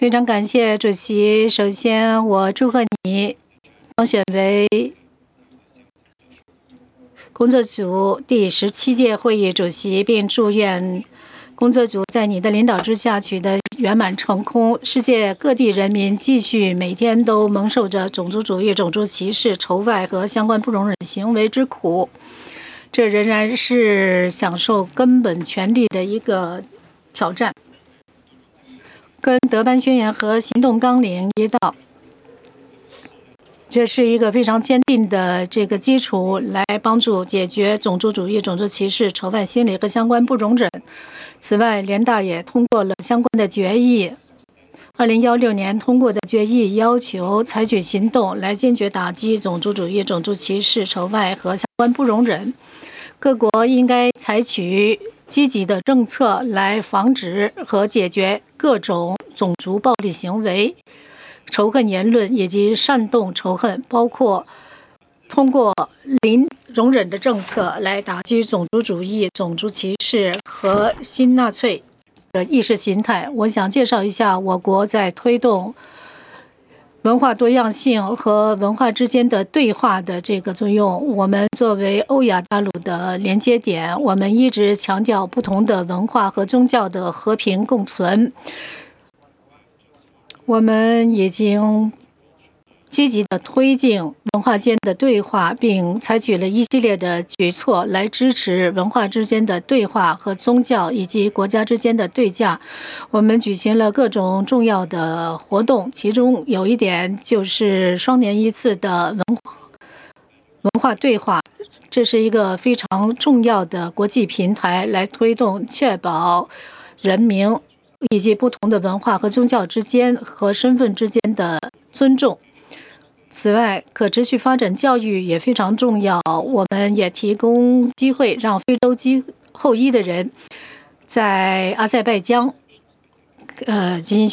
非常感谢主席。首先，我祝贺你当选为工作组第17届会议主席，并祝愿工作组在你的领导之下取得圆满成功。世界各地人民继续每天都蒙受着种族主义、种族歧视、仇外和相关不容忍行为之苦，这仍然是享受根本权利的一个挑战。跟德班宣言和行动纲领一道，这是一个非常坚定的这个基础，来帮助解决种族主义、种族歧视、仇外心理和相关不容忍。此外，联大也通过了相关的决议。2016年通过的决议要求采取行动来坚决打击种族主义、种族歧视、仇外和相关不容忍。各国应该采取积极的政策来防止和解决各种种族暴力行为、仇恨言论以及煽动仇恨，包括通过零容忍的政策来打击种族主义、种族歧视和新纳粹的意识形态。我想介绍一下我国在推动文化多样性和文化之间的对话的这个作用。我们作为欧亚大陆的连接点，我们一直强调不同的文化和宗教的和平共存。我们已经积极地推进文化间的对话，并采取了一系列的举措来支持文化之间的对话和宗教以及国家之间的对话。我们举行了各种重要的活动，其中有一点就是双年一次的文化对话，这是一个非常重要的国际平台，来推动确保人民以及不同的文化和宗教之间和身份之间的尊重。此外，可持续发展教育也非常重要。我们也提供机会让非洲后裔的人在阿塞拜疆进行